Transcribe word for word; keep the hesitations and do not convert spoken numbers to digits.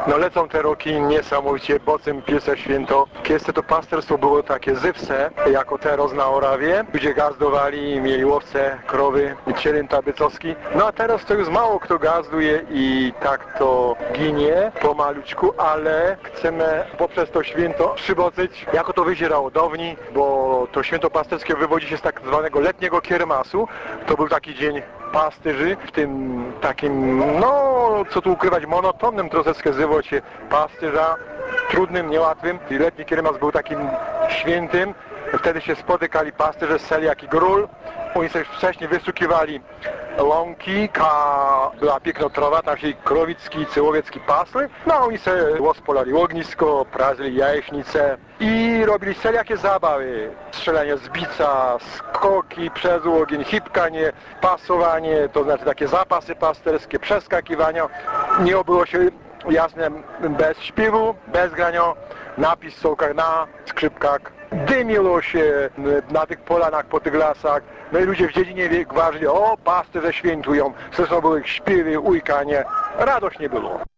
No lecą te roki niesamowicie, bocem piese święto. Kiedy to pasterstwo było takie zywse, jako teraz na Orawie, gdzie gazdowali, mieli łowce, krowy, cielęta bycowski. No a teraz to już mało kto gazduje i tak to ginie pomaluczku, ale chcemy poprzez to święto przybocyć, jako to wyjdzie rodowni, bo to święto pasterskie wywodzi się z tak zwanego letniego kiermasu. To był taki dzień pastyrzy, w tym takim, no co tu ukrywać, monotonnym troszeczkę żywocie pasterza, trudnym, niełatwym. I letni kiermas był takim świętym. Wtedy się spotykali pasterze z seli jak i gról. Oni sobie wcześniej wysukiwali łąki, ka była piękna trawa, tam się krowicki, cyłowiecki pasły. No oni sobie łospolali ognisko, prazili jajecznicę i robili jakie zabawy. Strzelanie z bica, skoki przez ogień, hipkanie, pasowanie, to znaczy takie zapasy pasterskie, przeskakiwania. Nie obyło się jasne bez śpiewu, bez grania, napis w sołkach na skrzypkach. Dymiło się na tych polanach, po tych lasach. No i ludzie w dziedzinie gwarzyli, o pasterze świętują. Zresztą były śpiewy, ujkanie. Radośnie było.